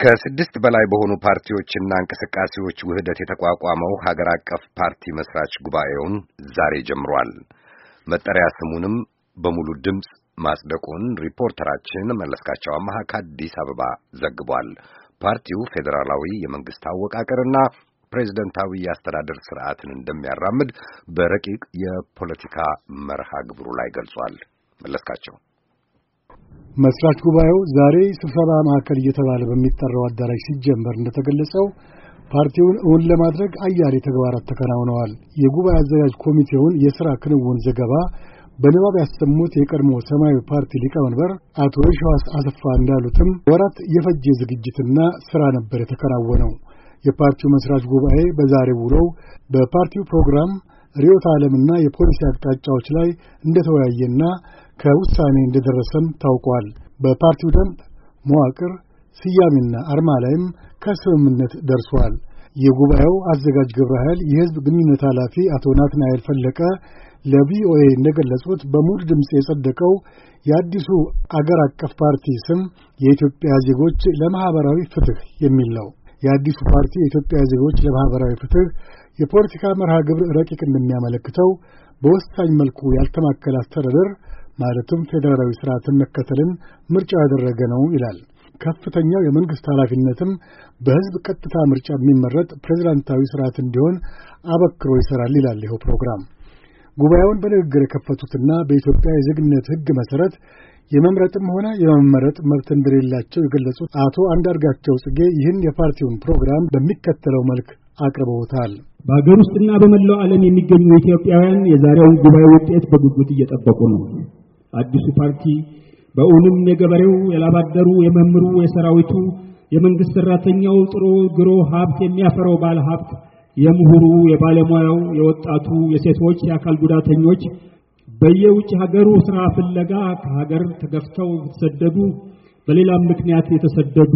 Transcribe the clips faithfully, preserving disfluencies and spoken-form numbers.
ከስድስት በላይ በሆኑ ፓርቲዎችና እንቅስቃሴዎች ውህደት የተቋቋመው ሀገር አቀፍ ፓርቲ መስራች ጉባኤውን ዛሬ ጀምሯል። መጠሪያ ስሙንም በሙሉ ድምጽ ማጽደቁን ሪፖርተራችን መለስካቸው አማሃ ከአዲስ አበባ ዘግቧል። ፓርቲው ፌዴራላዊ የመንግስት አወቃቀርና ፕሬዝዳንታዊ የአስተዳደር ስርዓትን እንደሚያራምድ በረቂቅ የፖለቲካ መርሃ ግብሩ ላይ ገልጿል። መለስካቸው መስራች ጉባኤው ዛሬ ስብሰባ ማዕከል እየተባለ በሚጠራው አዳራሽ ሲጀመር እንደተገለጸው ፓርቲውን እውን ለማድረግ አያሌ ተግባራት ተከናውነዋል። የጉባኤ አዘጋጅ ኮሚቴውን የሥራ ክንውን ዘገባ በንባብ ያሰሙት የቀድሞ ሰማያዊ ፓርቲ ሊቀመንበር አቶ የሺዋስ አሰፋ እንዳሉትም ወራት የፈጀ ዝግጅትና ሥራ ነበር የተከናወነው። የፓርቲው መስራች ጉባኤ በዛሬው ውሎው በፓርቲው ፕሮግራም ርዕዮተ ዓለምና የፖሊሲ አቅጣጫዎች ላይ እንደተወያየና ከውሳኔ እንደደረሰም ታውቋል። በፓርቲው ደንብ መዋቅር፣ ስያሜና አርማ ላይም ከስምምነት ደርሷል። የጉባኤው አዘጋጅ ግብረ ኃይል የሕዝብ ግንኙነት ኃላፊ አቶ ናትናኤል ፈለቀ ለቪኦኤ እንደገለጹት በሙሉ ድምፅ የጸደቀው የአዲሱ አገር አቀፍ ፓርቲ ስም የኢትዮጵያ ዜጎች ለማህበራዊ ፍትህ የሚል ነው። የአዲሱ ፓርቲ የኢትዮጵያ ዜጎች ለማህበራዊ ፍትህ የፖለቲካ መርሃ ግብር ረቂቅ እንደሚያመለክተው በወሳኝ መልኩ ያልተማከለ አስተዳደር ማለትም ፌዴራላዊ ስርዓትን መከተልን ምርጫ ያደረገ ነው ይላል። ከፍተኛው የመንግስት ኃላፊነትም በህዝብ ቀጥታ ምርጫ የሚመረጥ ፕሬዝዳንታዊ ስርዓት እንዲሆን አበክሮ ይሰራል ይላል ይኸው ፕሮግራም። ጉባኤውን በንግግር የከፈቱትና በኢትዮጵያ የዜግነት ህግ መሰረት የመምረጥም ሆነ የመመረጥ መብት እንደሌላቸው የገለጹት አቶ አንዳርጋቸው ጽጌ ይህን የፓርቲውን ፕሮግራም በሚከተለው መልክ አቅርበውታል። በአገር ውስጥና በመላው ዓለም የሚገኙ ኢትዮጵያውያን የዛሬውን ጉባኤ ውጤት በጉጉት እየጠበቁ ነው። አዲሱ ፓርቲ በእውንም የገበሬው፣ የላባደሩ፣ የመምህሩ፣ የሰራዊቱ፣ የመንግስት ሰራተኛው ጥሮ ግሮ ሀብት የሚያፈራው ባለ ሀብት፣ የምሁሩ፣ የባለሙያው፣ የወጣቱ፣ የሴቶች፣ የአካል ጉዳተኞች በየውጭ ሀገሩ ስራ ፍለጋ ከሀገር ተገፍተው የተሰደዱ በሌላም ምክንያት የተሰደዱ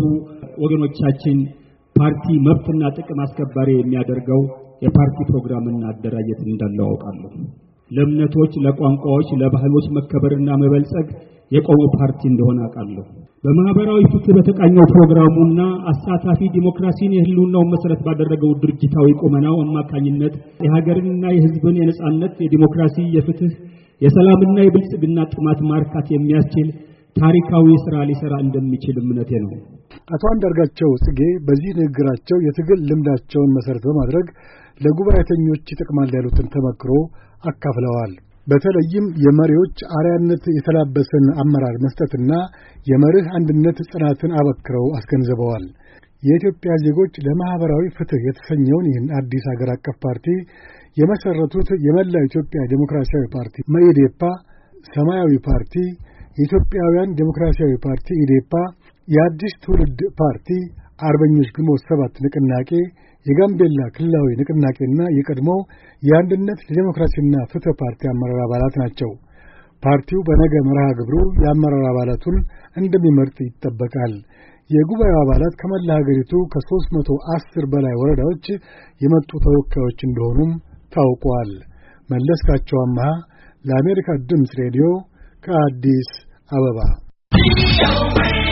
ወገኖቻችን ፓርቲ መብትና ጥቅም አስከባሪ የሚያደርገው የፓርቲ ፕሮግራምና አደራጀት እንዳለው አውቃለሁ። ለእምነቶች፣ ለቋንቋዎች፣ ለባህሎች መከበርና መበልጸግ የቆመ ፓርቲ እንደሆነ አውቃለሁ። በማህበራዊ ፍትህ በተቃኘው ፕሮግራሙና አሳታፊ ዲሞክራሲን የህልውናው መሰረት ባደረገው ድርጅታዊ ቁመናው አማካኝነት የሀገርንና የህዝብን የነጻነት፣ የዲሞክራሲ፣ የፍትህ፣ የሰላምና የብልጽግና ጥማት ማርካት የሚያስችል ታሪካዊ ሥራ ሊሰራ እንደሚችል እምነቴ ነው። አቶ አንዳርጋቸው ጽጌ በዚህ ንግግራቸው የትግል ልምዳቸውን መሰረት በማድረግ ለጉባኤተኞች ይጠቅማል ያሉትን ተመክሮ አካፍለዋል። በተለይም የመሪዎች አርአያነት የተላበሰን አመራር መስጠትና የመርህ አንድነት ጽናትን አበክረው አስገንዝበዋል። የኢትዮጵያ ዜጎች ለማህበራዊ ፍትህ የተሰኘውን ይህን አዲስ ሀገር አቀፍ ፓርቲ የመሰረቱት የመላው ኢትዮጵያ ዴሞክራሲያዊ ፓርቲ መኢዴፓ፣ ሰማያዊ ፓርቲ፣ የኢትዮጵያውያን ዴሞክራሲያዊ ፓርቲ ኢዴፓ፣ የአዲስ ትውልድ ፓርቲ፣ አርበኞች ግንቦት ሰባት ንቅናቄ፣ የጋምቤላ ክልላዊ ንቅናቄና የቀድሞው የአንድነት ለዲሞክራሲና ፍትህ ፓርቲ አመራር አባላት ናቸው። ፓርቲው በነገ መርሃ ግብሩ የአመራር አባላቱን እንደሚመርጥ ይጠበቃል። የጉባኤው አባላት ከመላ ሀገሪቱ ከሦስት መቶ አስር በላይ ወረዳዎች የመጡ ተወካዮች እንደሆኑም ታውቋል። መለስካቸው አማሃ ለአሜሪካ ድምፅ ሬዲዮ ከአዲስ አበባ